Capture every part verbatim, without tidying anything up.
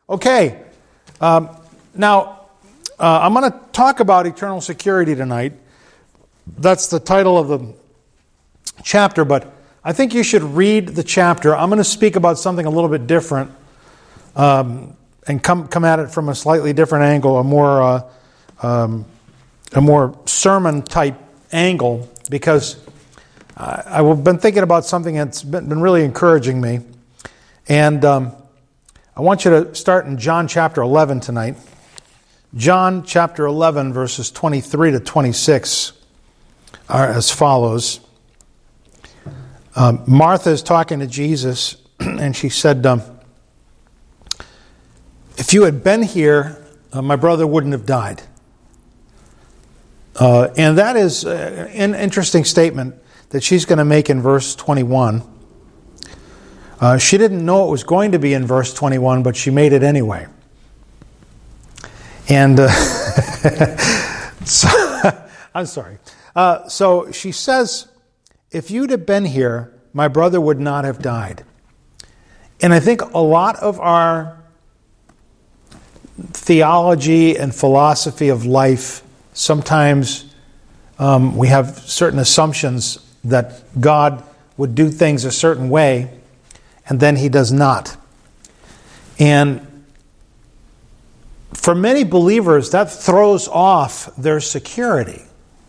Okay, um, now uh, I'm going to talk about eternal security tonight. That's the title of the chapter, but I think you should read the chapter. I'm going to speak about something a little bit different um, and come come at it from a slightly different angle, a more uh, um, a more sermon type angle, because I, I've been thinking about something that's been, been really encouraging me, and um, I want you to start in John chapter eleven tonight. John chapter eleven, verses twenty-three to twenty-six are as follows. Um, Martha is talking to Jesus, and she said, um, if you had been here, uh, my brother wouldn't have died. Uh, and that is uh, an interesting statement that she's going to make in verse twenty-one. Uh, she didn't know it was going to be in verse twenty-one, but she made it anyway. And uh, so, I'm sorry. Uh, so she says, if you'd have been here, my brother would not have died. And I think a lot of our theology and philosophy of life, sometimes um, we have certain assumptions that God would do things a certain way, and then He does not. And for many believers, that throws off their security.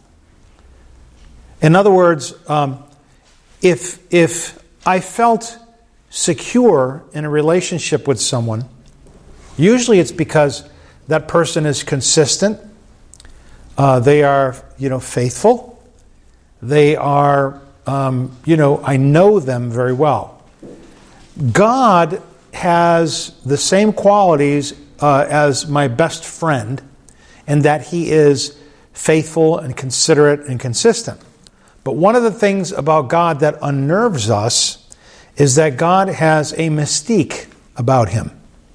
In other words, um, if if I felt secure in a relationship with someone, usually it's because that person is consistent. Uh, they are, you know, faithful. They are, um, you know, I know them very well. God has the same qualities uh, as my best friend, in that He is faithful and considerate and consistent. But one of the things about God that unnerves us is that God has a mystique about Him.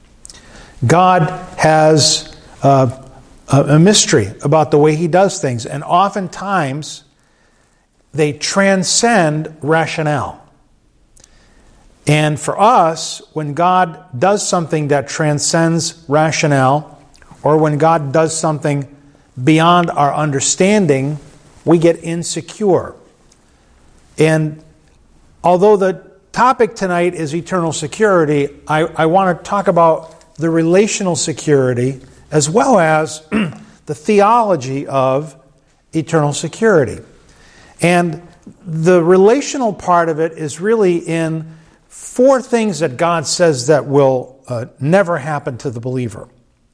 God has uh, a mystery about the way He does things, and oftentimes they transcend rationale. And for us, when God does something that transcends rationale, or when God does something beyond our understanding, we get insecure. And although the topic tonight is eternal security, I, I want to talk about the relational security as well as the theology of eternal security. And the relational part of it is really in four things that God says that will uh, never happen to the believer.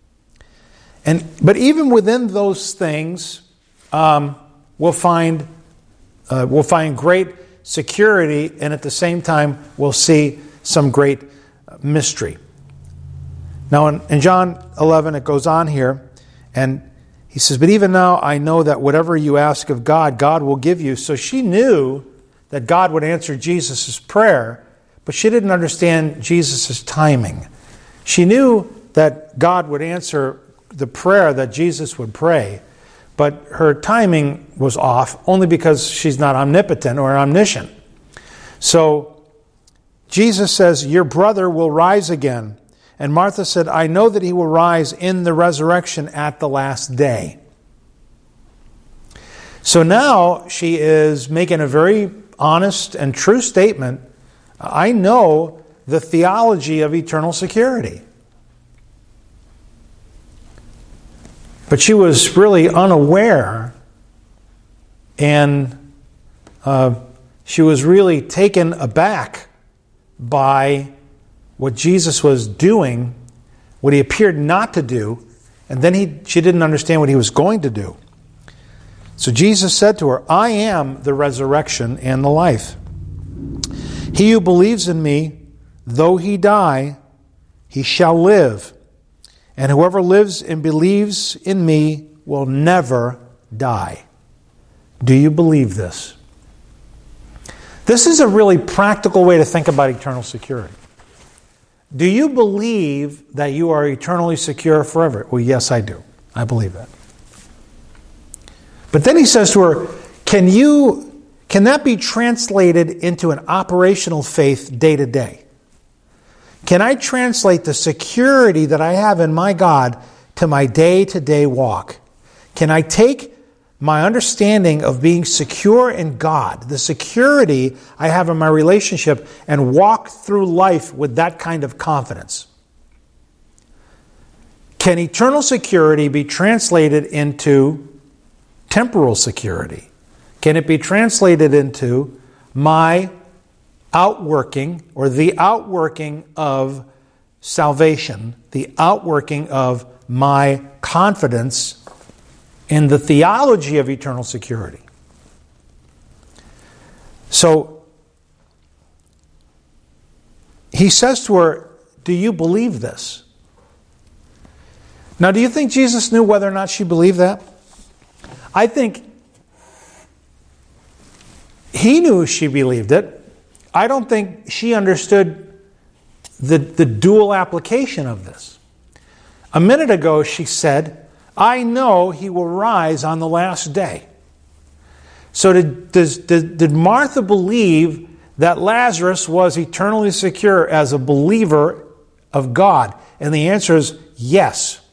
And but even within those things, um, we'll find uh, we'll find great security, and at the same time, we'll see some great mystery. Now, in, in John eleven, it goes on here, and he says, "But even now, I know that whatever you ask of God, God will give you." So she knew that God would answer Jesus' prayer, but she didn't understand Jesus' timing. She knew that God would answer the prayer that Jesus would pray, but her timing was off only because she's not omnipotent or omniscient. So Jesus says, "Your brother will rise again." And Martha said, "I know that he will rise in the resurrection at the last day." So now she is making a very honest and true statement. I know the theology of eternal security. But she was really unaware, and uh, she was really taken aback by what Jesus was doing, what He appeared not to do, and then he, she didn't understand what He was going to do. So Jesus said to her, "I am the resurrection and the life. He who believes in me, though he die, he shall live. And whoever lives and believes in me will never die." Do you believe this? This is a really practical way to think about eternal security. Do you believe that you are eternally secure forever? Well, yes, I do. I believe that. But then he says to her, can you, can that be translated into an operational faith day to day? Can I translate the security that I have in my God to my day-to-day walk? Can I take my understanding of being secure in God, the security I have in my relationship, and walk through life with that kind of confidence? Can eternal security be translated into temporal security? Can it be translated into my outworking, or the outworking of salvation, the outworking of my confidence in the theology of eternal security? So, he says to her, do you believe this? Now, do you think Jesus knew whether or not she believed that? I think he knew she believed it. I don't think she understood the, the dual application of this. A minute ago she said, I know he will rise on the last day. So did, does, did, did Martha believe that Lazarus was eternally secure as a believer of God? And the answer is yes.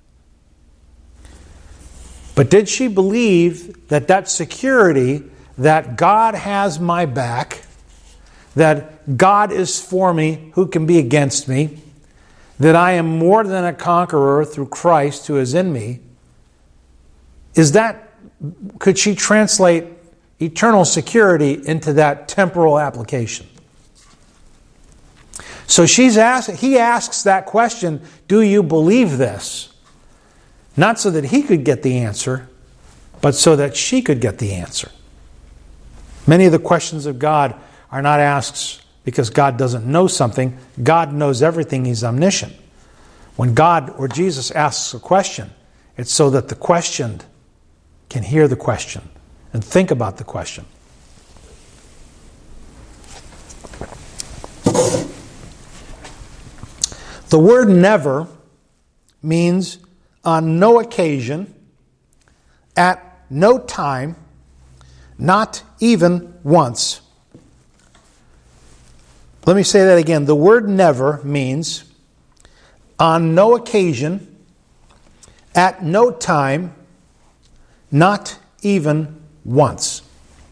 But did she believe that that security, that God has my back, that God is for me, who can be against me, that I am more than a conqueror through Christ who is in me, is that, could she translate eternal security into that temporal application? So she's asked, he asks that question, do you believe this? Not so that he could get the answer, but so that she could get the answer. Many of the questions of God are not asked because God doesn't know something. God knows everything. He's omniscient. When God or Jesus asks a question, it's so that the questioned can hear the question and think about the question. The word never means on no occasion, at no time, not even once. Let me say that again. The word never means on no occasion, at no time, not even once.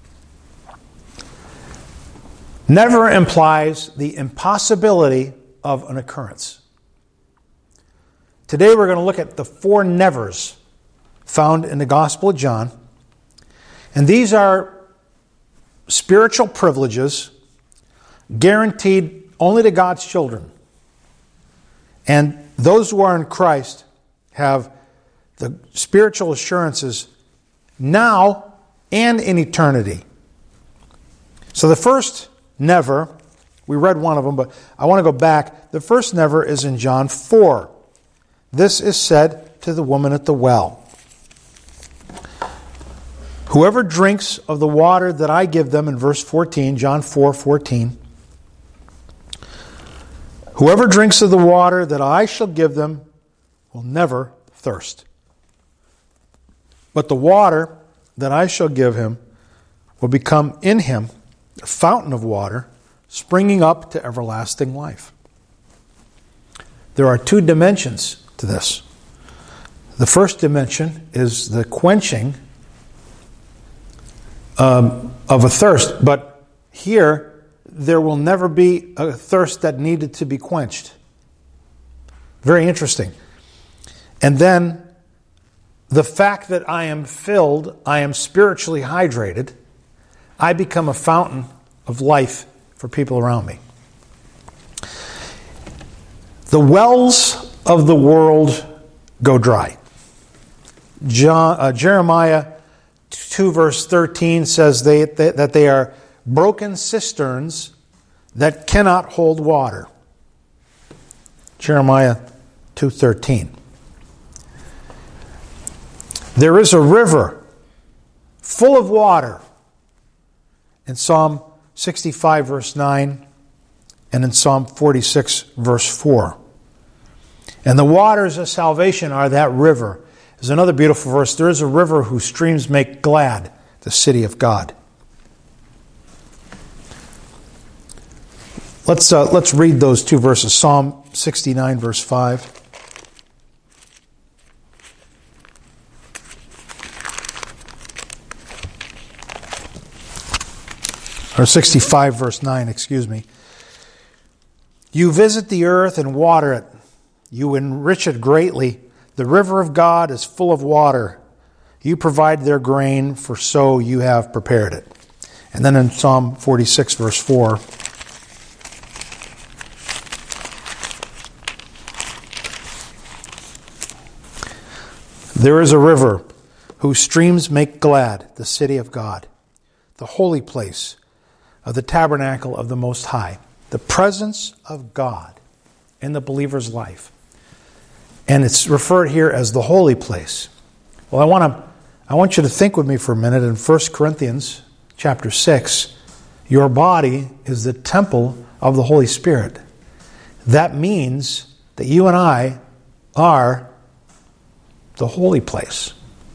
Never implies the impossibility of an occurrence. Today we're going to look at the four nevers found in the Gospel of John. And these are spiritual privileges guaranteed only to God's children. And those who are in Christ have the spiritual assurances now and in eternity. So the first never, we read one of them, but I want to go back. The first never is in John four. This is said to the woman at the well. Whoever drinks of the water that I give them, in verse fourteen, John four fourteen. Whoever drinks of the water that I shall give them will never thirst. But the water that I shall give him will become in him a fountain of water springing up to everlasting life. There are two dimensions to this. The first dimension is the quenching um, of a thirst, but here there will never be a thirst that needed to be quenched. Very interesting. And then the fact that I am filled, I am spiritually hydrated, I become a fountain of life for people around me. The wells of the world go dry. John, uh, Jeremiah two verse thirteen says they, they, that they are broken cisterns that cannot hold water. Jeremiah two thirteen. There is a river full of water in Psalm sixty-five verse nine and in Psalm forty-six verse four. And the waters of salvation are that river. There's another beautiful verse. There is a river whose streams make glad the city of God. Let's uh, let's read those two verses. Psalm sixty-nine, verse five. Or sixty-five, verse nine, excuse me. You visit the earth and water it. You enrich it greatly. The river of God is full of water. You provide their grain, for so you have prepared it. And then in Psalm forty-six, verse four. There is a river whose streams make glad the city of God, the holy place of the tabernacle of the Most High, the presence of God in the believer's life. And it's referred here as the holy place. Well, I want to I want you to think with me for a minute in First Corinthians chapter six. Your body is the temple of the Holy Spirit. That means that you and I are the holy place.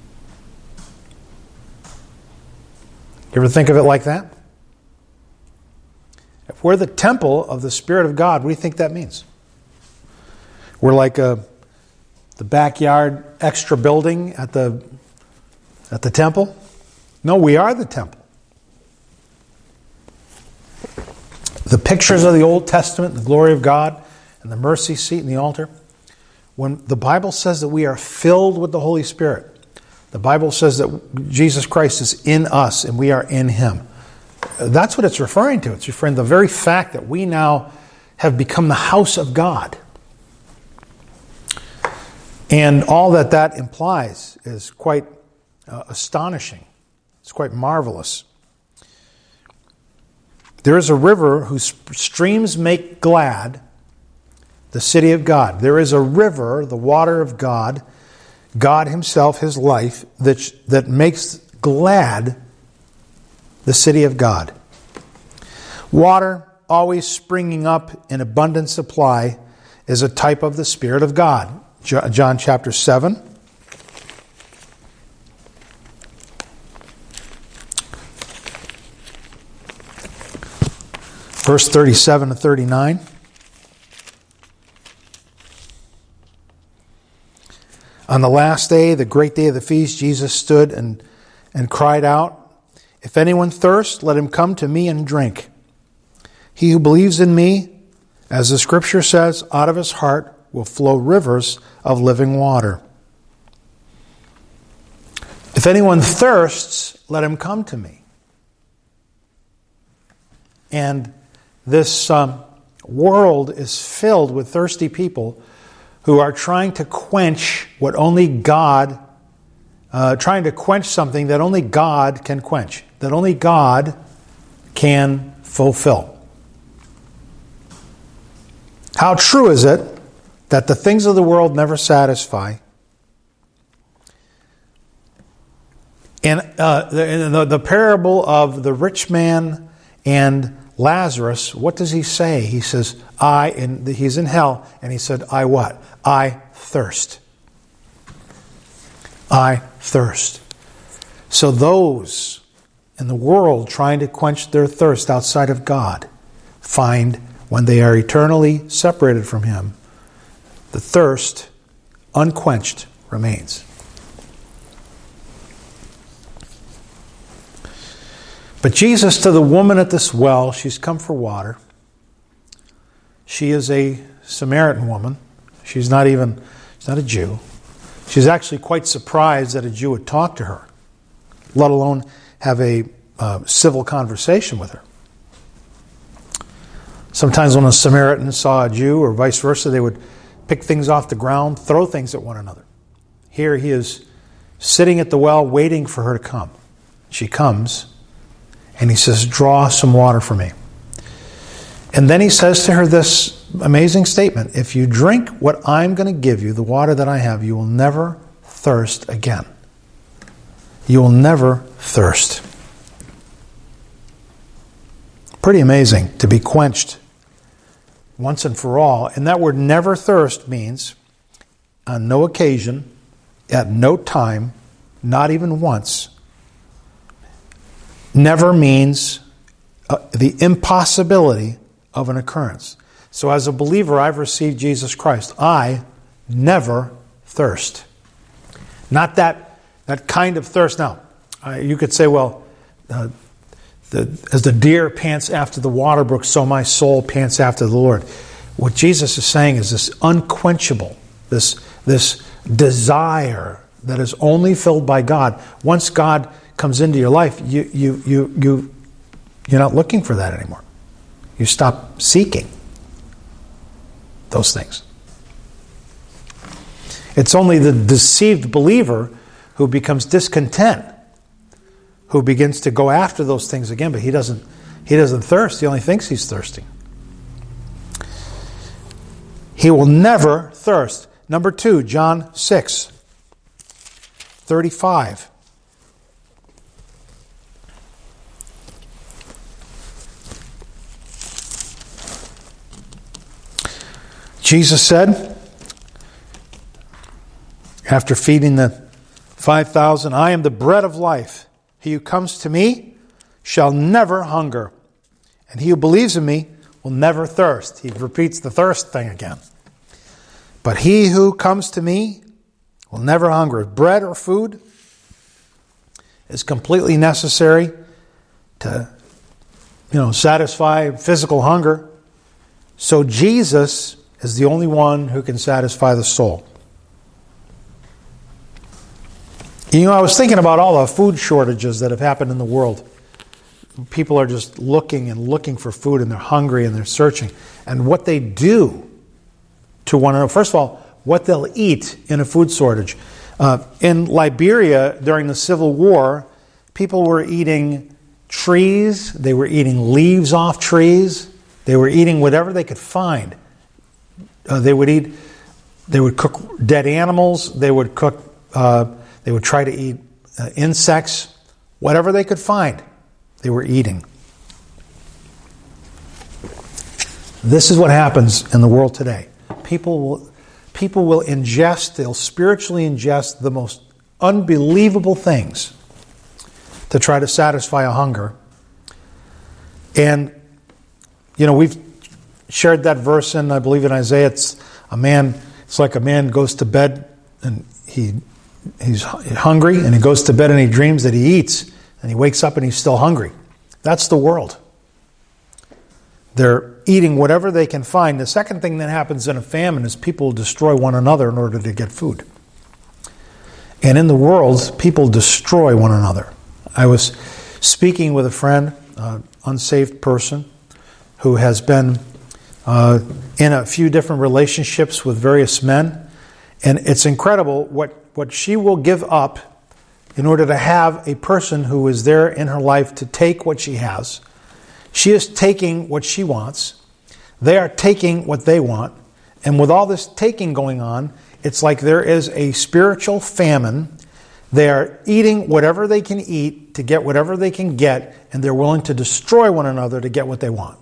You ever think of it like that? If we're the temple of the Spirit of God, what do you think that means? We're like a, the backyard extra building at the, at the temple? No, we are the temple. The pictures of the Old Testament, the glory of God, and the mercy seat and the altar, when the Bible says that we are filled with the Holy Spirit, the Bible says that Jesus Christ is in us and we are in Him. That's what it's referring to. It's referring to the very fact that we now have become the house of God. And all that that implies is quite uh, astonishing. It's quite marvelous. There is a river whose streams make glad the city of God. There is a river, the water of God, God Himself, His life, that, that makes glad the city of God. Water, always springing up in abundant supply, is a type of the Spirit of God. John chapter seven. Verse thirty-seven to thirty-nine. On the last day, the great day of the feast, Jesus stood and, and cried out, "If anyone thirsts, let him come to me and drink. He who believes in me, as the Scripture says, out of his heart will flow rivers of living water. If anyone thirsts, let him come to me." And this um, world is filled with thirsty people who are trying to quench what only God, uh, trying to quench something that only God can quench, that only God can fulfill. How true is it that the things of the world never satisfy? And uh, the, the, the parable of the rich man and Lazarus, what does he say? He says, I, and he's in hell, and he said, I what? I thirst. I thirst. So those in the world trying to quench their thirst outside of God find, when they are eternally separated from Him, the thirst unquenched remains. But Jesus, to the woman at this well, she's come for water. She is a Samaritan woman. She's not even, she's not a Jew. She's actually quite surprised that a Jew would talk to her, let alone have a uh, civil conversation with her. Sometimes when a Samaritan saw a Jew, or vice versa, they would pick things off the ground, throw things at one another. Here he is sitting at the well waiting for her to come. She comes, and he says, draw some water for me. And then he says to her this amazing statement, if you drink what I'm going to give you, the water that I have, you will never thirst again. You will never thirst. Pretty amazing to be quenched once and for all. And that word never thirst means on no occasion, at no time, not even once. Never means uh, the impossibility of an occurrence. So as a believer, I've received Jesus Christ. I never thirst. Not that, that kind of thirst. Now, uh, you could say, well, uh, the, as the deer pants after the water brook, so my soul pants after the Lord. What Jesus is saying is this unquenchable, this, this desire that is only filled by God. Once God comes into your life, you, you, you, you, you're not looking for that anymore. You stop seeking those things. It's only the deceived believer who becomes discontent, who begins to go after those things again, but he doesn't he doesn't thirst. He only thinks he's thirsty. He will never thirst. Number two, John six thirty-five. Jesus said, after feeding the five thousand, I am the bread of life. He who comes to me shall never hunger, and he who believes in me will never thirst. He repeats the thirst thing again. But he who comes to me will never hunger. Bread or food is completely necessary to, you know, satisfy physical hunger. So Jesus is the only one who can satisfy the soul. You know, I was thinking about all the food shortages that have happened in the world. People are just looking and looking for food, and they're hungry and they're searching. And what they do to one another, first of all, what they'll eat in a food shortage. Uh, in Liberia during the Civil War, people were eating trees, they were eating leaves off trees, they were eating whatever they could find. Uh, they would eat, they would cook dead animals, they would cook, uh, they would try to eat uh, insects, whatever they could find, they were eating. This is what happens in the world today. People will, people will ingest, they'll spiritually ingest the most unbelievable things to try to satisfy a hunger. And, you know, we've shared that verse in, I believe in Isaiah, it's a man, it's like a man goes to bed and he he's hungry, and he goes to bed and he dreams that he eats, and he wakes up and he's still hungry. That's the world. They're eating whatever they can find. The second thing that happens in a famine is people destroy one another in order to get food. And in the world, people destroy one another. I was speaking with a friend, an unsaved person, who has been uh, in a few different relationships with various men. And it's incredible what, what she will give up in order to have a person who is there in her life to take what she has. She is taking what she wants. They are taking what they want. And with all this taking going on, it's like there is a spiritual famine. They are eating whatever they can eat to get whatever they can get, and they're willing to destroy one another to get what they want.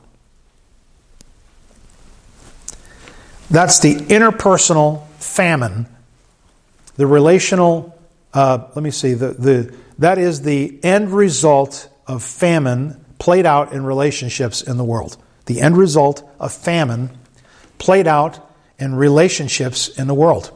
That's the interpersonal famine, the relational, uh, let me see, the, the that is the end result of famine played out in relationships in the world. The end result of famine played out in relationships in the world.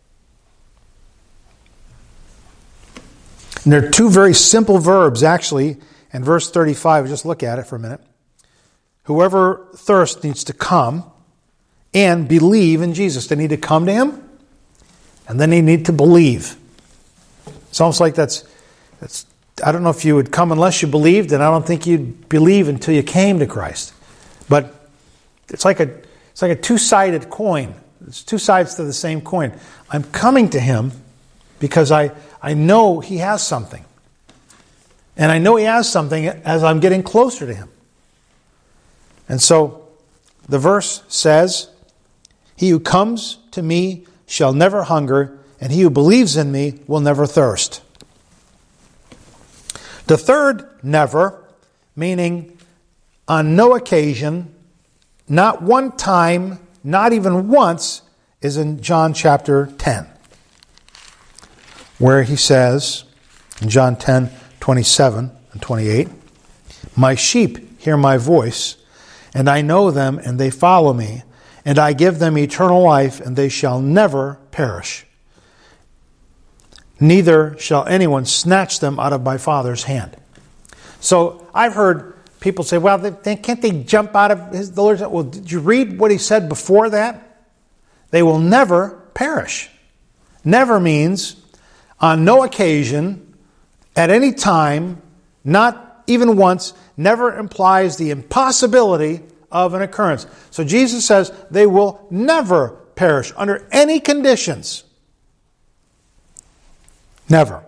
And there are two very simple verbs, actually, in verse thirty-five. Just look at it for a minute. Whoever thirsts needs to come and believe in Jesus. They need to come to Him, and then they need to believe. It's almost like that's, that's, I don't know if you would come unless you believed, and I don't think you'd believe until you came to Christ. But it's like a, it's like a two-sided coin. It's two sides to the same coin. I'm coming to Him because I, I know He has something. And I know He has something as I'm getting closer to Him. And so the verse says, He who comes to me shall never hunger, and he who believes in me will never thirst. The third never, meaning on no occasion, not one time, not even once, is in John chapter ten, where he says, in John ten, twenty-seven and twenty-eight, My sheep hear my voice, and I know them, and they follow me, and I give them eternal life, and they shall never perish. Neither shall anyone snatch them out of my Father's hand. So I've heard people say, well, they, can't they jump out of his, the Lord's hand? Well, did you read what he said before that? They will never perish. Never means on no occasion, at any time, not even once, never implies the impossibility of an occurrence. So Jesus says they will never perish under any conditions. Never.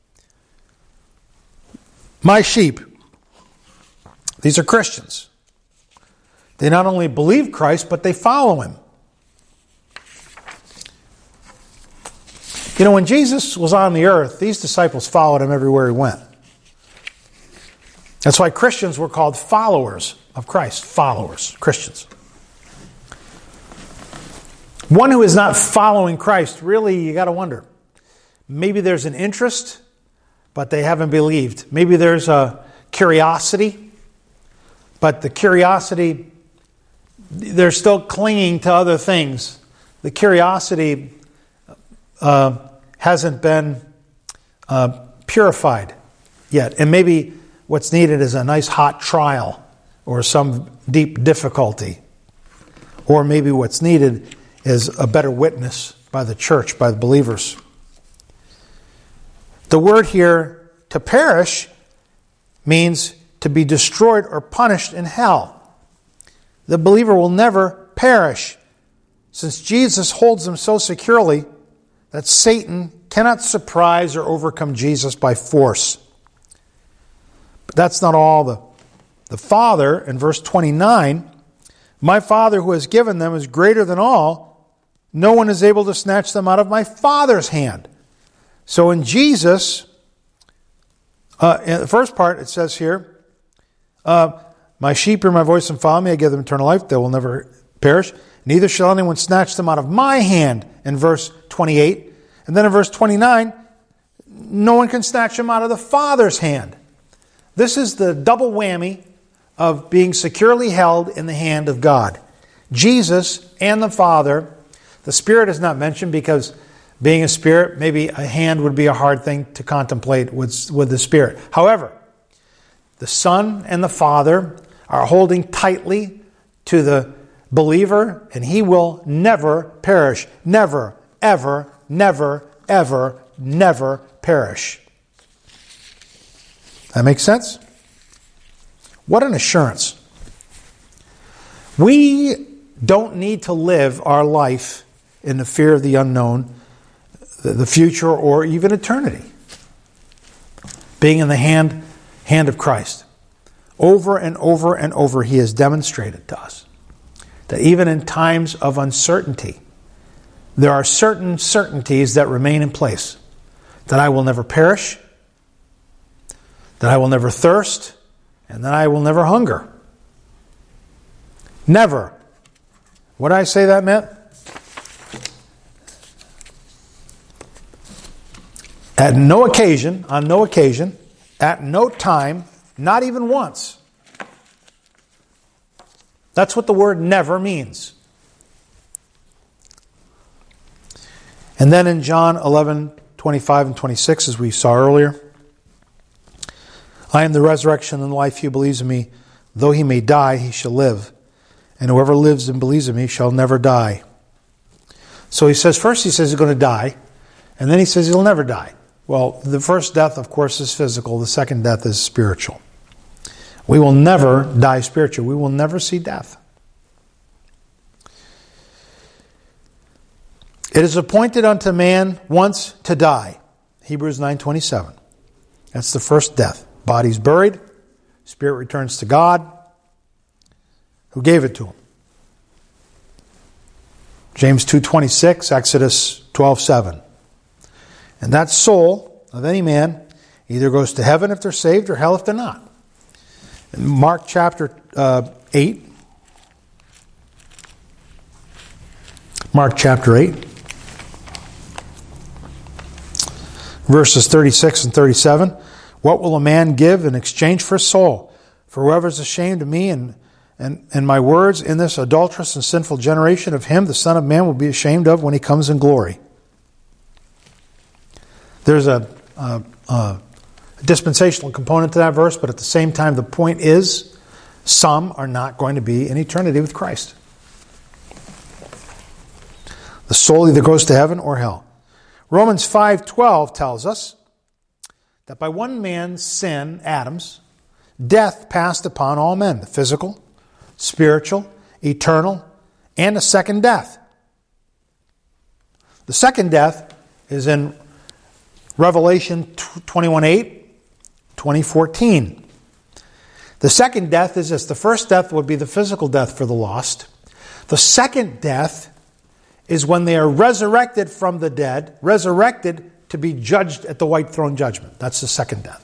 My sheep, these are Christians. They not only believe Christ, but they follow him. You know, when Jesus was on the earth, these disciples followed him everywhere he went. That's why Christians were called followers of Christ. Followers, Christians. One who is not following Christ, really, you got to wonder. Maybe there's an interest, but they haven't believed. Maybe there's a curiosity, but the curiosity, they're still clinging to other things. The curiosity uh, hasn't been uh, purified yet. And maybe what's needed is a nice hot trial or some deep difficulty. Or maybe what's needed is a better witness by the church, by the believers. The word here, to perish, means to be destroyed or punished in hell. The believer will never perish, since Jesus holds them so securely that Satan cannot surprise or overcome Jesus by force. But that's not all. The, the Father, in verse twenty-nine, my Father who has given them is greater than all. No one is able to snatch them out of my Father's hand. So in Jesus, uh, in the first part it says here, uh, my sheep hear my voice and follow me. I give them eternal life. They will never perish. Neither shall anyone snatch them out of my hand, in verse twenty-eight. And then in verse twenty-nine, no one can snatch them out of the Father's hand. This is the double whammy of being securely held in the hand of God. Jesus and the Father. The Spirit is not mentioned because being a spirit, maybe a hand would be a hard thing to contemplate with, with the Spirit. However, the Son and the Father are holding tightly to the believer, and he will never perish. Never, ever, never, ever, never perish. That makes sense? What an assurance. We don't need to live our life in the fear of the unknown, the future, or even eternity. Being in the hand, hand of Christ. Over and over and over, he has demonstrated to us that even in times of uncertainty, there are certain certainties that remain in place. That I will never perish, that I will never thirst, and that I will never hunger. Never. What did I say that meant? At no occasion, on no occasion, at no time, not even once. That's what the word never means. And then in John eleven, twenty-five and twenty-six, as we saw earlier, I am the resurrection and life. He who believes in me, though he may die, he shall live. And whoever lives and believes in me shall never die. So he says, first he says he's going to die, and then he says he'll never die. Well, the first death, of course, is physical. The second death is spiritual. We will never die spiritual. We will never see death. It is appointed unto man once to die. Hebrews nine twenty-seven. That's the first death. Body's buried. Spirit returns to God, who gave it to him. James two twenty-six, Exodus twelve seven. And that soul of any man either goes to heaven if they're saved or hell if they're not. In Mark chapter uh, eight. Mark chapter eight. Verses thirty-six and thirty-seven. What will a man give in exchange for his soul? For whoever is ashamed of me and and, and my words in this adulterous and sinful generation, of him the Son of Man will be ashamed of when he comes in glory. There's a, a, a dispensational component to that verse, but at the same time, the point is, some are not going to be in eternity with Christ. The soul either goes to heaven or hell. Romans five twelve tells us that by one man's sin, Adam's, death passed upon all men, the physical, spiritual, eternal, and a second death. The second death is in Revelation twenty-one eight, twenty fourteen. The second death is this. The first death would be the physical death for the lost. The second death is when they are resurrected from the dead, resurrected to be judged at the white throne judgment. That's the second death.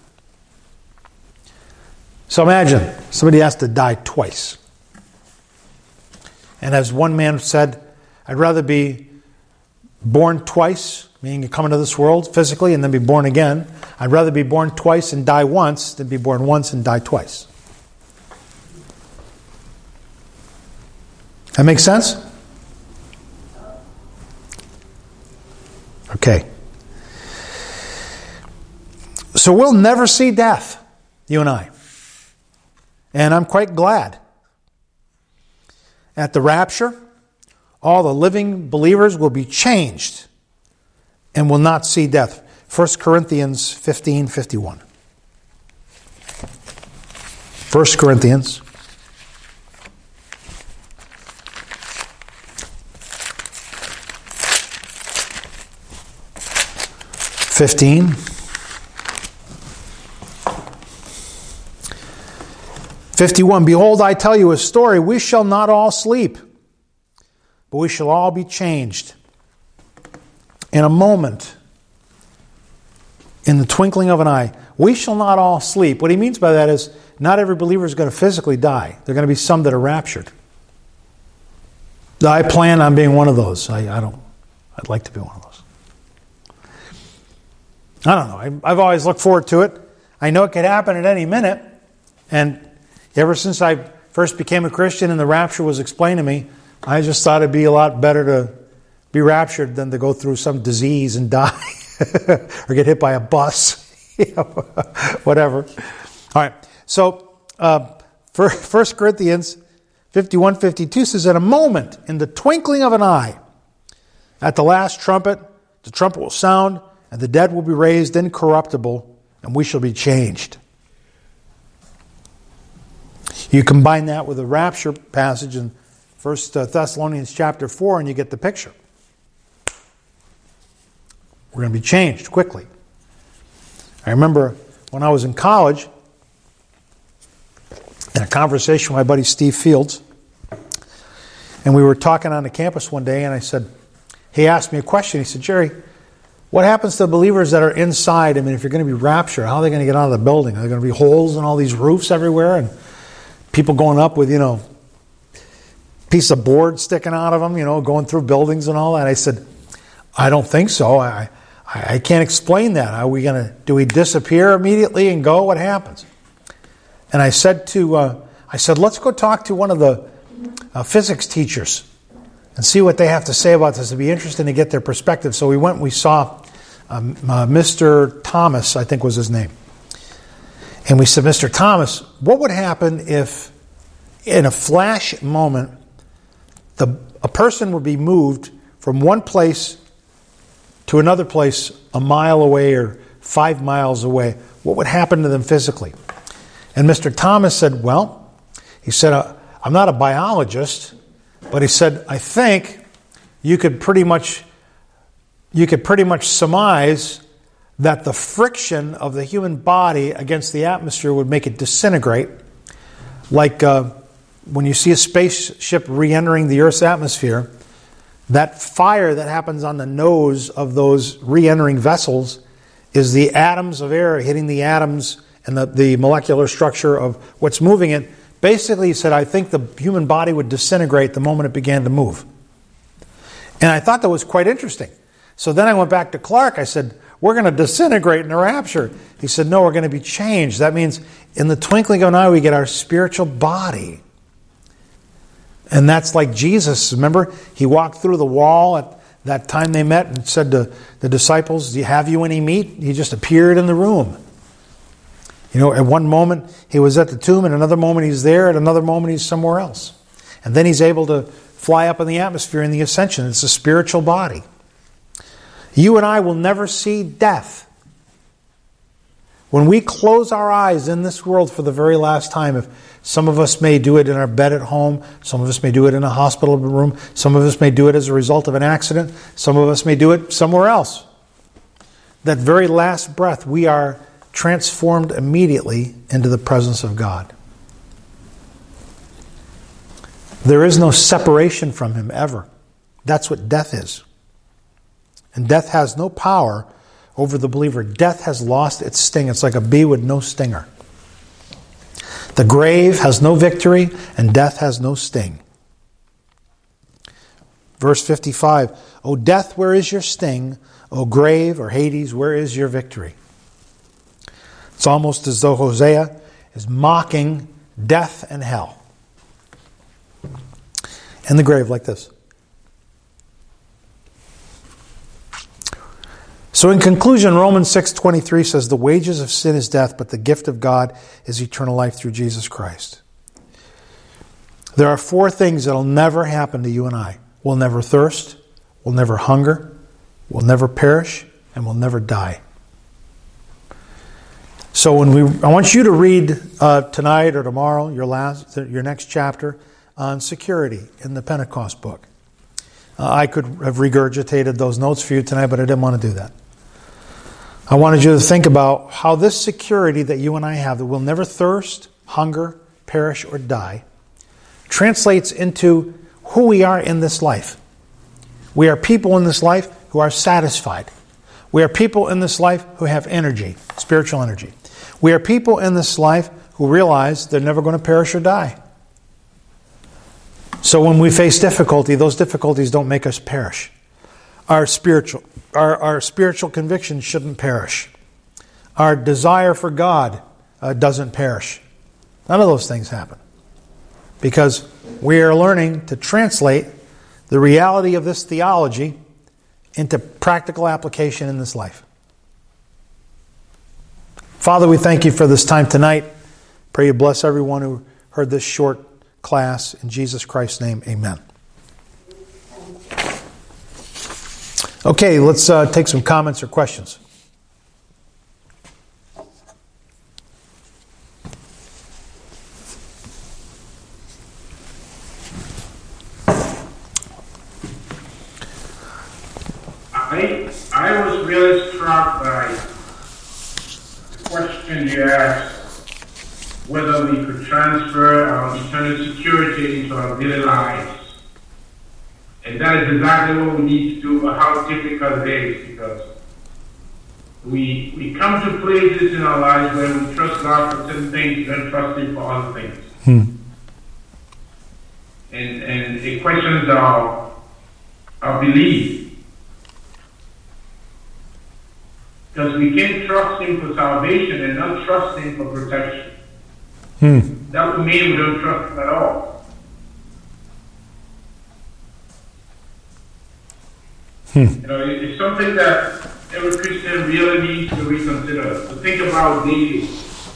So imagine somebody has to die twice. And as one man said, I'd rather be born twice, meaning you come into this world physically and then be born again. I'd rather be born twice and die once than be born once and die twice. That makes sense? Okay. So we'll never see death, you and I. And I'm quite glad. At the rapture, all the living believers will be changed and will not see death. First Corinthians fifteen fifty-one. First Corinthians fifteen. fifty-one. Behold, I tell you a story. We shall not all sleep, but we shall all be changed in a moment, in the twinkling of an eye. We shall not all sleep. What he means by that is not every believer is going to physically die. There are going to be some that are raptured. I plan on being one of those. I, I don't. I'd like to be one of those. I don't know. I, I've always looked forward to it. I know it could happen at any minute. And ever since I first became a Christian and the rapture was explained to me, I just thought it'd be a lot better to be raptured than to go through some disease and die or get hit by a bus, you know, whatever. All right. So, uh, First Corinthians fifty-one fifty-two says, in a moment, in the twinkling of an eye, at the last trumpet, the trumpet will sound, and the dead will be raised incorruptible, and we shall be changed. You combine that with the rapture passage in First Thessalonians chapter four, and you get the picture. We're going to be changed quickly. I remember when I was in college, in a conversation with my buddy Steve Fields, and we were talking on the campus one day, and I said, he asked me a question. He said, Jerry, what happens to believers that are inside? I mean, if you're going to be raptured, how are they going to get out of the building? Are there going to be holes in all these roofs everywhere? And people going up with, you know, piece of board sticking out of them, you know, going through buildings and all that. I said, I don't think so. I I, I can't explain that. Are we going to, do we disappear immediately and go? What happens? And I said to, uh, I said, let's go talk to one of the uh, physics teachers and see what they have to say about this. It'd be interesting to get their perspective. So we went and we saw um, uh, Mister Thomas, I think was his name. And we said, Mister Thomas, what would happen if in a flash moment, the a person would be moved from one place to another place a mile away or five miles away? What would happen to them physically? And Mister Thomas said, well, he said, uh, I'm not a biologist, but he said, I think you could pretty much you could pretty much surmise that the friction of the human body against the atmosphere would make it disintegrate. Like uh, when you see a spaceship re-entering the Earth's atmosphere, that fire that happens on the nose of those re-entering vessels is the atoms of air hitting the atoms and the, the molecular structure of what's moving it. Basically, he said, I think the human body would disintegrate the moment it began to move. And I thought that was quite interesting. So then I went back to Clark. I said, we're going to disintegrate in the rapture. He said, no, we're going to be changed. That means in the twinkling of an eye, we get our spiritual body. And that's like Jesus. Remember, he walked through the wall at that time they met and said to the disciples, "Do you have you any meat?" He just appeared in the room. You know, at one moment he was at the tomb, at another moment he's there, at another moment he's somewhere else. And then he's able to fly up in the atmosphere in the ascension. It's a spiritual body. You and I will never see death. When we close our eyes in this world for the very last time, if some of us may do it in our bed at home, some of us may do it in a hospital room, some of us may do it as a result of an accident, some of us may do it somewhere else. That very last breath, we are transformed immediately into the presence of God. There is no separation from Him ever. That's what death is. And death has no power over the believer. Death has lost its sting. It's like a bee with no stinger. The grave has no victory, and death has no sting. Verse fifty-five, O death, where is your sting? O grave, or Hades, where is your victory? It's almost as though Hosea is mocking death and hell. In the grave, like this. So in conclusion, Romans six twenty-three says, the wages of sin is death, but the gift of God is eternal life through Jesus Christ. There are four things that will never happen to you and I. We'll never thirst, we'll never hunger, we'll never perish, and we'll never die. So when we, I want you to read uh, tonight or tomorrow, your last, your next chapter on security in the Pentecost book. Uh, I could have regurgitated those notes for you tonight, but I didn't want to do that. I wanted you to think about how this security that you and I have, that we'll never thirst, hunger, perish, or die, translates into who we are in this life. We are people in this life who are satisfied. We are people in this life who have energy, spiritual energy. We are people in this life who realize they're never going to perish or die. So when we face difficulty, those difficulties don't make us perish. Our spiritual, our, our spiritual conviction shouldn't perish. Our desire for God uh, doesn't perish. None of those things happen. Because we are learning to translate the reality of this theology into practical application in this life. Father, we thank you for this time tonight. Pray you bless everyone who heard this short class. In Jesus Christ's name, amen. Okay, let's uh, take some comments or questions. I, I was really struck by the question you asked, whether we could transfer our eternal security into our daily lives. And that is exactly what we need to do, but how difficult it is, because we we come to places in our lives where we trust God for certain things and trust Him for other things. Hmm. And and it questions our, our belief. Because we can't trust Him for salvation and not trust Him for protection. Hmm. That would mean we don't trust Him at all. Hmm. You know, it, it's something that every Christian really needs to reconsider, to think about daily.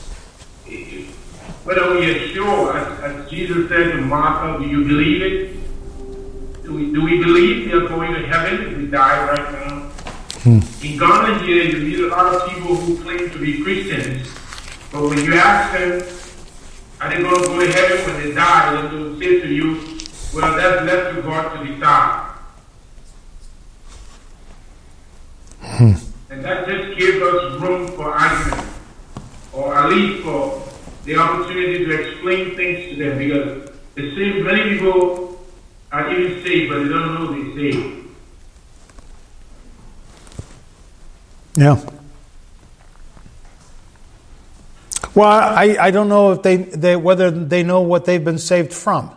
Whether we are sure, as, as Jesus said to Martha, do you believe it? Do we, do we believe we are going to heaven if we die right now? Hmm. In Ghana here, you meet a lot of people who claim to be Christians, but when you ask them, are they going to go to heaven when they die, then they will say to you, well, that's left to God to decide. Hmm. And that just gives us room for argument, or at least for the opportunity to explain things to them, because it seems many people are even saved, but they don't know they're saved. Yeah. Well, I, I don't know if they, they whether they know what they've been saved from.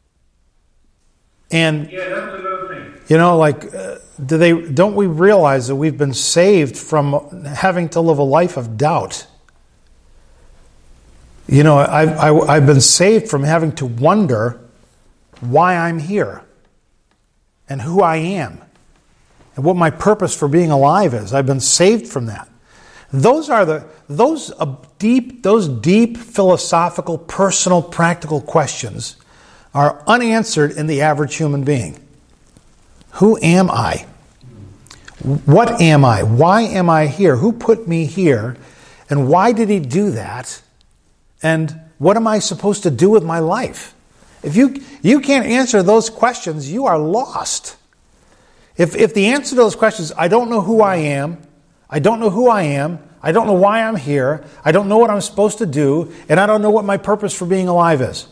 And yeah, that's another thing. You know, like, uh, do they? Don't we realize that we've been saved from having to live a life of doubt? You know, I've, I, I've been saved from having to wonder why I'm here and who I am and what my purpose for being alive is. I've been saved from that. Those are the those uh, deep those deep philosophical, personal, practical questions are unanswered in the average human being. Who am I? What am I? Why am I here? Who put me here? And why did he do that? And what am I supposed to do with my life? If you you can't answer those questions, you are lost. If if the answer to those questions, I don't know who I am, I don't know who I am, I don't know why I'm here, I don't know what I'm supposed to do, and I don't know what my purpose for being alive is.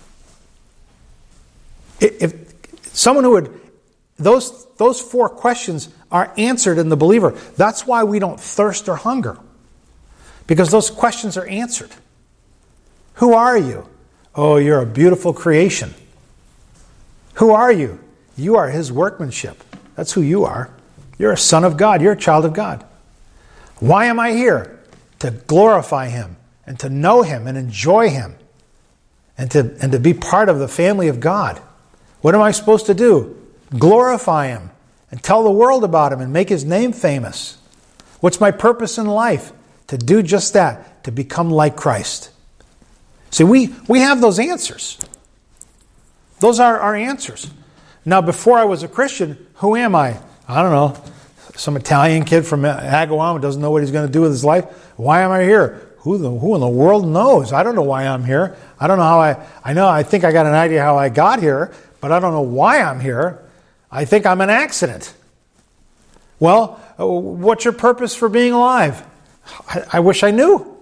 If someone who would, those those four questions are answered in the believer. That's why we don't thirst or hunger. Because those questions are answered. Who are you? Oh, you're a beautiful creation. Who are you? You are his workmanship. That's who you are. You're a son of God. You're a child of God. Why am I here? To glorify him and to know him and enjoy him and to, and to be part of the family of God. What am I supposed to do? Glorify him and tell the world about him and make his name famous. What's my purpose in life? To do just that, to become like Christ. See, we, we have those answers. Those are our answers. Now, before I was a Christian, who am I? I don't know. Some Italian kid from Agawam doesn't know what he's going to do with his life. Why am I here? Who, the, who in the world knows? I don't know why I'm here. I don't know how I... I know, I think I got an idea how I got here, but I don't know why I'm here. I think I'm an accident. Well, what's your purpose for being alive? I, I wish I knew.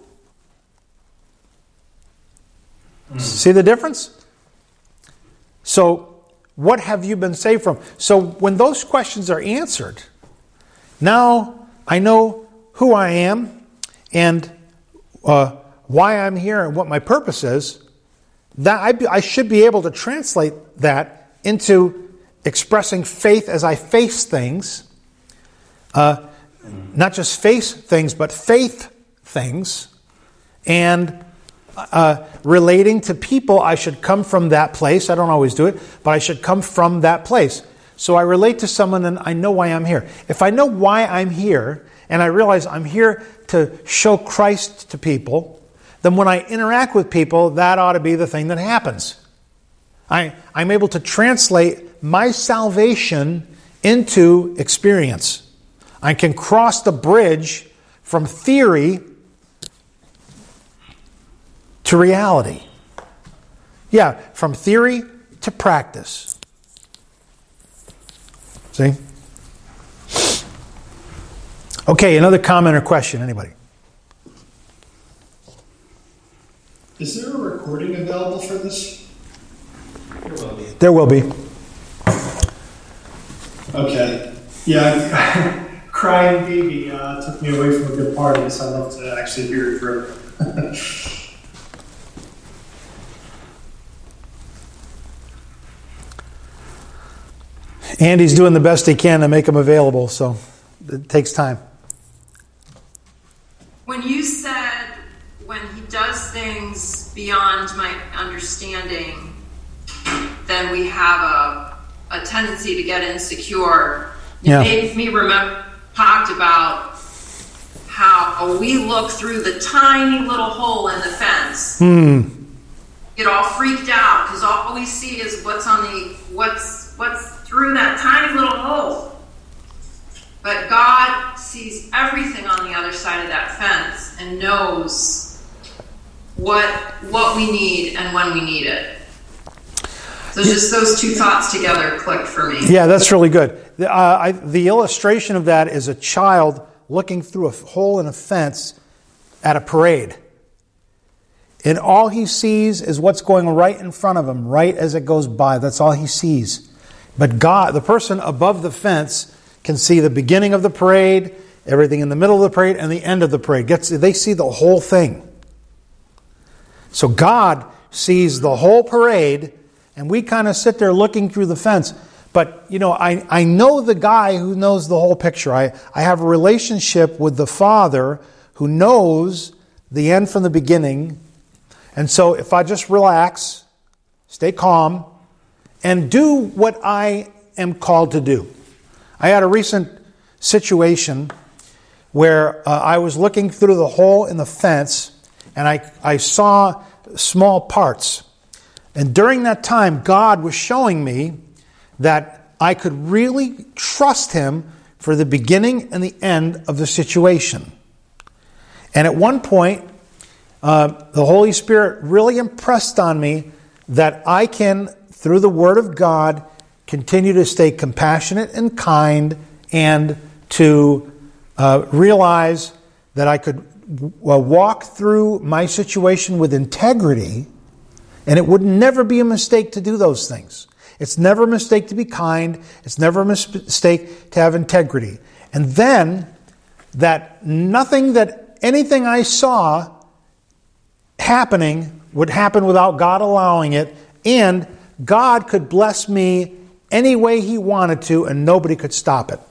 Mm. See the difference? So, what have you been saved from? So, when those questions are answered, now I know who I am and uh, why I'm here and what my purpose is. That I, I should be able to translate that into expressing faith as I face things. Uh, not just face things, but faith things. And uh, relating to people, I should come from that place. I don't always do it, but I should come from that place. So I relate to someone and I know why I'm here. If I know why I'm here, and I realize I'm here to show Christ to people, then when I interact with people, that ought to be the thing that happens. I, I'm able to translate my salvation into experience. I can cross the bridge from theory to reality. Yeah, from theory to practice. See? Okay, another comment or question, anybody? Is there a recording available for this? There will be. There will be. Okay. Yeah, crying baby uh, took me away from a good party, so I'd love to actually hear it further. Andy's doing the best he can to make them available, so it takes time. When you said, when he does things beyond my understanding, then we have a, a tendency to get insecure. It yeah. made me remember, talked about how we look through the tiny little hole in the fence. Hmm. Get all freaked out because all we see is what's on the, what's, what's through that tiny little hole. But God sees everything on the other side of that fence and knows what what we need and when we need it. So just those two thoughts together clicked for me. Yeah, that's really good. The, uh, I, the illustration of that is a child looking through a hole in a fence at a parade. And all he sees is what's going right in front of him, right as it goes by. That's all he sees. But God, the person above the fence, can see the beginning of the parade, everything in the middle of the parade, and the end of the parade. Gets, they see the whole thing. So God sees the whole parade, and we kind of sit there looking through the fence. But, you know, I, I know the guy who knows the whole picture. I, I have a relationship with the Father who knows the end from the beginning. And so if I just relax, stay calm, and do what I am called to do. I had a recent situation where uh, I was looking through the hole in the fence, and I, I saw small parts. And during that time, God was showing me that I could really trust Him for the beginning and the end of the situation. And at one point, uh, the Holy Spirit really impressed on me that I can, through the Word of God, continue to stay compassionate and kind, and to uh, realize that I could w- walk through my situation with integrity, and it would never be a mistake to do those things. It's never a mistake to be kind. It's never a mistake to have integrity. And then that nothing that anything I saw happening would happen without God allowing it, and God could bless me any way He wanted to, and nobody could stop it.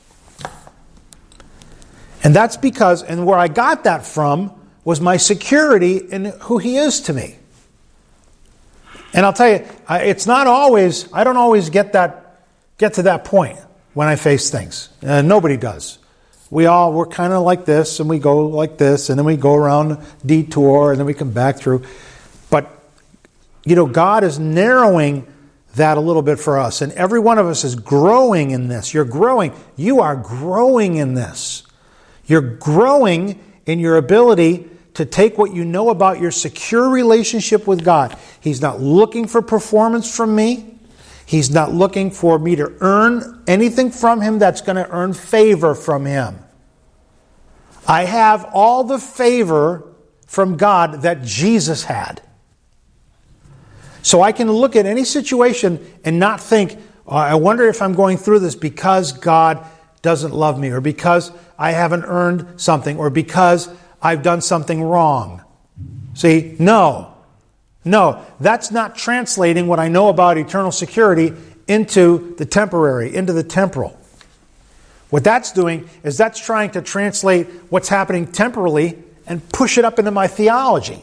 And that's because, and where I got that from, was my security in who He is to me. And I'll tell you, it's not always, I don't always get that, get to that point when I face things. Uh, nobody does. We all, we're kind of like this, and we go like this, and then we go around a detour, and then we come back through. But, you know, God is narrowing that a little bit for us. And every one of us is growing in this. You're growing. You are growing in this. You're growing in your ability to take what you know about your secure relationship with God. He's not looking for performance from me. He's not looking for me to earn anything from Him that's going to earn favor from Him. I have all the favor from God that Jesus had. So I can look at any situation and not think, oh, I wonder if I'm going through this because God doesn't love me, or because I haven't earned something, or because I've done something wrong. See, no. No, that's not translating what I know about eternal security into the temporary, into the temporal. What that's doing is that's trying to translate what's happening temporally and push it up into my theology.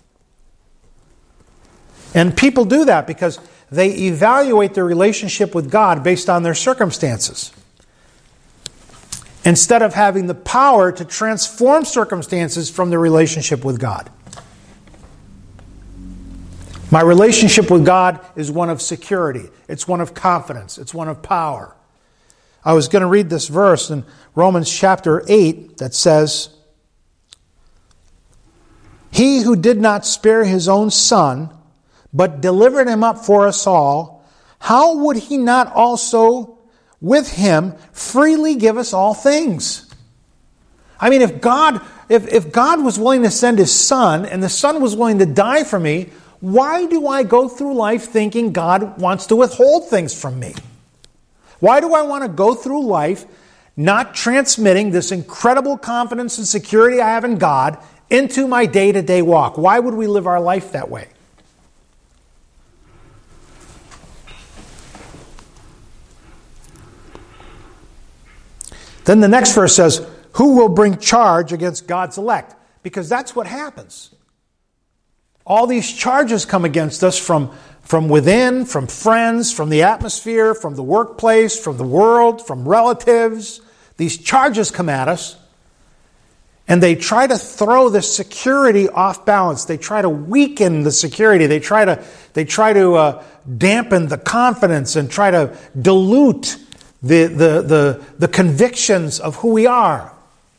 And people do that because they evaluate their relationship with God based on their circumstances, instead of having the power to transform circumstances from the relationship with God. My relationship with God is one of security. It's one of confidence. It's one of power. I was going to read this verse in Romans chapter eight that says, He who did not spare His own Son, but delivered Him up for us all, how would He not also with Him freely give us all things? I mean, if God, if, if God was willing to send His Son, and the Son was willing to die for me, why do I go through life thinking God wants to withhold things from me? Why do I want to go through life not transmitting this incredible confidence and security I have in God into my day-to-day walk? Why would we live our life that way? Then the next verse says, who will bring charge against God's elect? Because that's what happens. All these charges come against us from, from within, from friends, from the atmosphere, from the workplace, from the world, from relatives. These charges come at us, and they try to throw the security off balance. They try to weaken the security. They try to, they try to uh, dampen the confidence and try to dilute the, the, the, the convictions of who we are.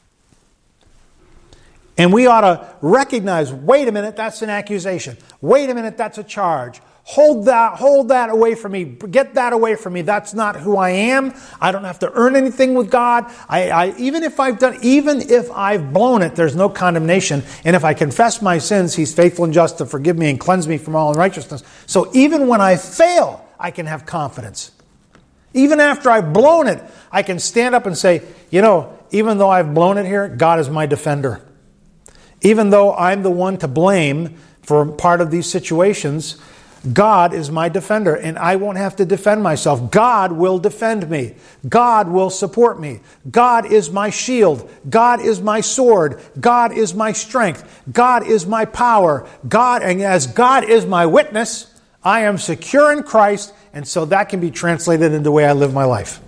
And we ought to recognize, wait a minute, that's an accusation. Wait a minute, that's a charge. Hold that, hold that away from me. Get that away from me. That's not who I am. I don't have to earn anything with God. I, I, even if I've done, even if I've blown it, there's no condemnation. And if I confess my sins, He's faithful and just to forgive me and cleanse me from all unrighteousness. So even when I fail, I can have confidence. Even after I've blown it, I can stand up and say, you know, even though I've blown it here, God is my defender. Even though I'm the one to blame for part of these situations, God is my defender, and I won't have to defend myself. God will defend me. God will support me. God is my shield. God is my sword. God is my strength. God is my power. God, and as God is my witness, I am secure in Christ, and so that can be translated into the way I live my life.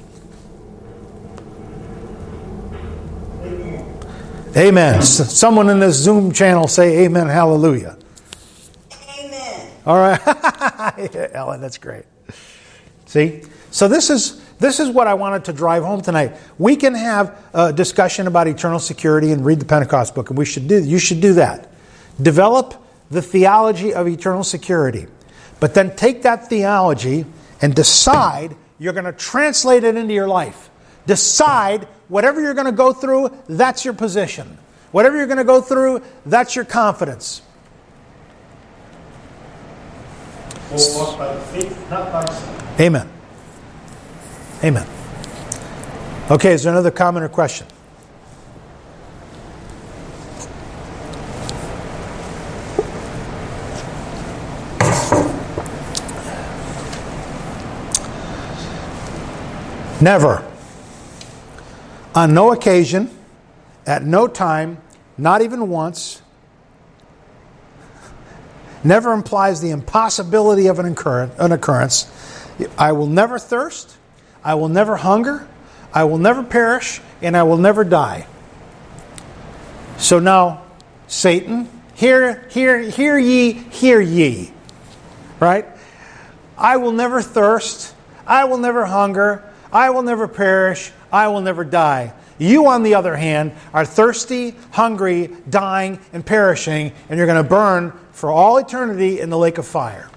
Amen. S- someone in this Zoom channel say amen, hallelujah. Amen. All right. Ellen, that's great. See? So this is this is what I wanted to drive home tonight. We can have a discussion about eternal security and read the Pentecost book, and we should do you should do that. Develop the theology of eternal security. But then take that theology and decide you're going to translate it into your life. Decide whatever you're going to go through, that's your position. Whatever you're going to go through, that's your confidence. We'll walk by faith, not by sight. Amen. Amen. Okay, is there another comment or question? Never, on no occasion, at no time, not even once, never implies the impossibility of an occurrence. I will never thirst, I will never hunger, I will never perish, and I will never die. So now, Satan, hear, hear, hear ye, hear ye. Right? I will never thirst, I will never hunger, I will never perish, I will never die. You, on the other hand, are thirsty, hungry, dying, and perishing, and you're going to burn for all eternity in the lake of fire.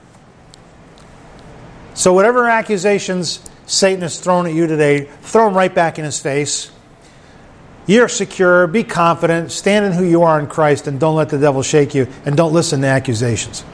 So whatever accusations Satan has thrown at you today, throw them right back in his face. You're secure, be confident, stand in who you are in Christ, and don't let the devil shake you, and don't listen to accusations.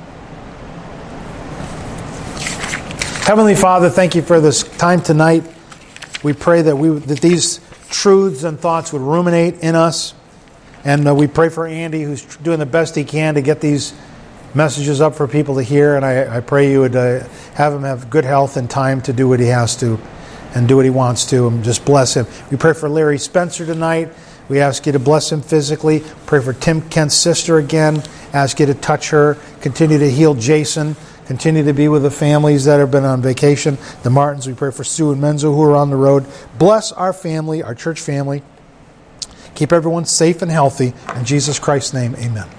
Heavenly Father, thank you for this time tonight. We pray that we that these truths and thoughts would ruminate in us. And uh, we pray for Andy, who's doing the best he can to get these messages up for people to hear. And I, I pray you would uh, have him have good health and time to do what he has to and do what he wants to. And just bless him. We pray for Larry Spencer tonight. We ask you to bless him physically. Pray for Tim Kent's sister again. Ask you to touch her. Continue to heal Jason. Continue to be with the families that have been on vacation. The Martins, we pray for Sue and Menzo who are on the road. Bless our family, our church family. Keep everyone safe and healthy. In Jesus Christ's name, amen.